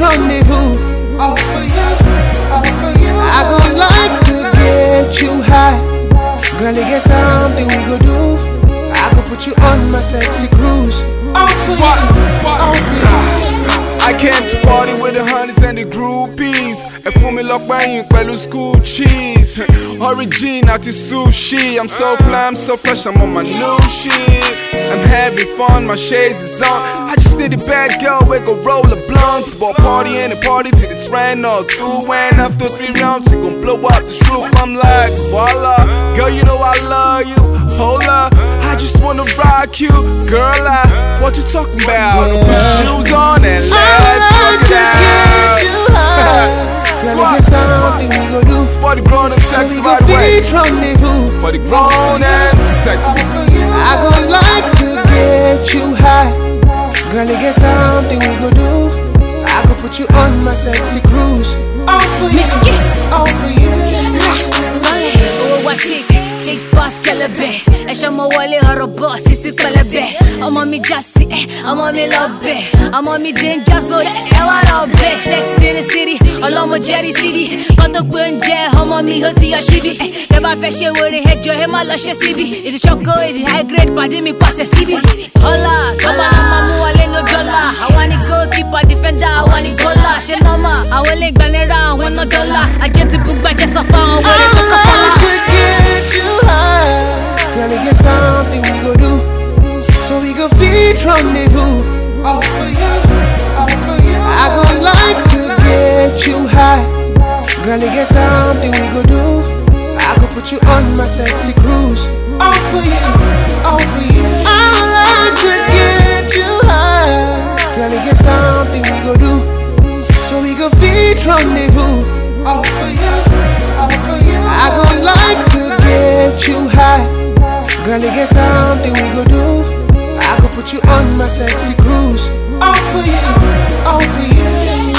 rendezvous. All for you, all for you. I gon' like to get you high. Girl, you get something we go do. I could put you on my sexy cruise. All for you, all for you. I came to party with the honeys and the groupies. And for me lock my in pẹ̀lú school cheese. Origin àti sushi. I'm so fly, I'm so fresh, I'm on my new shit. I'm having fun, my shades is on. I just need a bad girl, we go roll the blunts. But party and a party till it's rain or through. And after 3 rounds, you gon' blow up the roof. I'm like, voila, girl, you know I love you. Hold up, I just wanna rock you. Girl, what you talking about? Put your shoes on and let's work it out. Let me get something we gon' do. For the grown and sexy, by the way. Rendezvous. For the grown and sexy. I gon' like to get you high. Girl, you get something we gon' do. I could put you on my sexy cruise. All for you, Miss Kiss. all for you. Sorry, oh, take boss kelebe. Esha mo wale haro boss, isi kelebe. I'm on me justy, I'm on me love it. I'm on me danger zone, ewa love it. Sex in the city, along with Jerry City. Koto kunje, I'm on me hoti yashibi. Neba feshe wori head your hema lashe CB. It's a choco, it's a high grade, padi me pass a CB. Hola, hola, mamu wale no dollar. I want it goalkeeper, defender, I want it goaler. She loma, I will link banera, I want no dollar. I get to book by just a phone, what it took a Get you high. Girl, you get something we gon' do. So we gon' feed rendezvous. All for you, all for you. I gon' like to get you high. Girl, you get something we gon' do. I could put you on my sexy cruise. All for you, all for you. I would like to get you high. Girl, you get something we gon' do. So we gon' feed rendezvous. All for you, all for you. I gon' like to get you high. Girl, you get something we gon' do. I could put you on my sexy cruise. All for you, all for you.